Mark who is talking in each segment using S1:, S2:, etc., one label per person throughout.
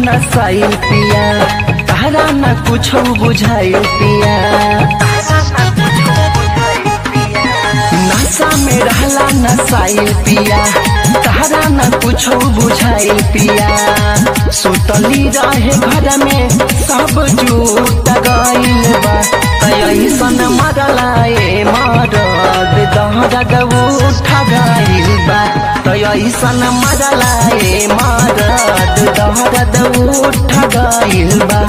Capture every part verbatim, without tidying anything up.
S1: नसाइल पिया, तारा न कुछ बुझाइल पिया। नशा में रहला नसाइल पिया, तारा न कुछ बुझाइल पिया। सुतली रहे घर में सब जूट गइल बा, ऐसन मरलाए मरद दहरद उठा गइल बा। ऐसन मरलाए मरद दहरद उठा गइल बा।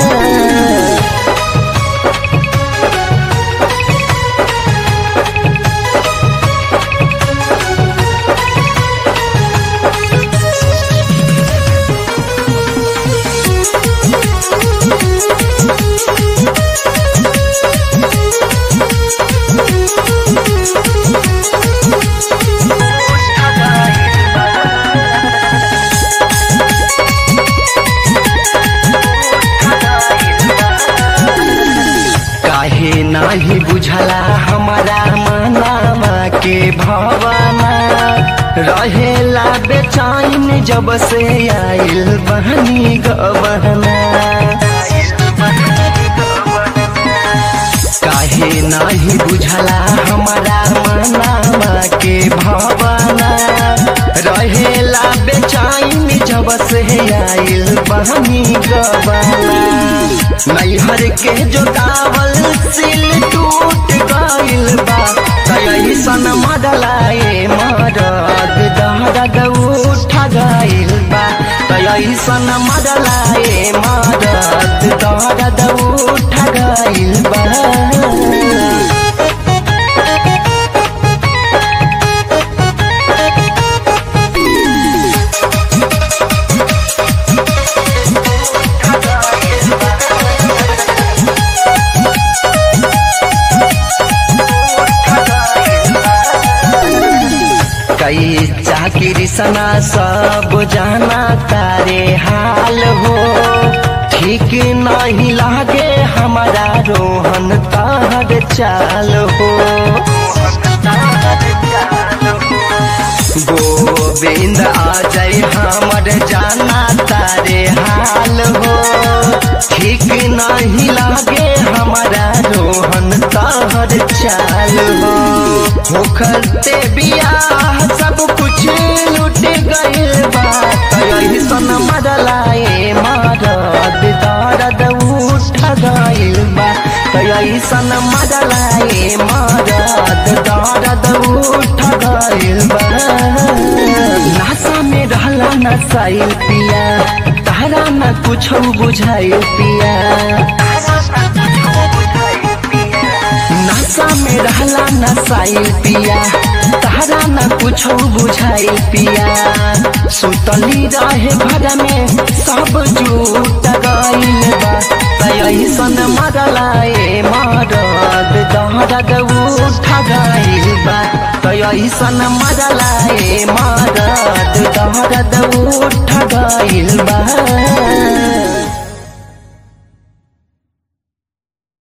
S1: काहे नाही बुझला हमारा मनावा के भावना, रहेला बेचैन जब से आइल बहनी गवना। काहे नाही बुझला हमारा मनावा के भावना, रहेला बेचैन जब से आइल बहनी गवना। नैहर के जो दावल सिल टूट गइल बा, ऐसन मरलाए मरद दहरद उठा गइल बा। ऐसन मरलाए मरद दहरद उठा गइल बा। कई चाकिरी सना सब जाना तारे हाल हो, ठीक नहीं लागे हमारा रोहन तार चाल हो। गोविंद आ जाए हमर जाना तारे हाल हो, ठीक नहीं लागे हमारा रोहन तार चाल हो। होखते बियाह सब कुछ लुट गइल बा, ऐसन मरलाए मरद दहरद उठा गइल बा। ऐसन मरलाए मरद दहरद उठा गइल बा। नशा में रहला नसाइल पिया, तारा न कुछ बुझाइल पिया। नशा में रहला नसाइल पिया, तारा न कुछ बुझाइल पिया। सुतली रहे घर में सब जूट गइल बा, ऐसन मरलाए मरद दहरद उठा गइल बा। ऐसन मरलाए मरद दहरद उठा गइल बा।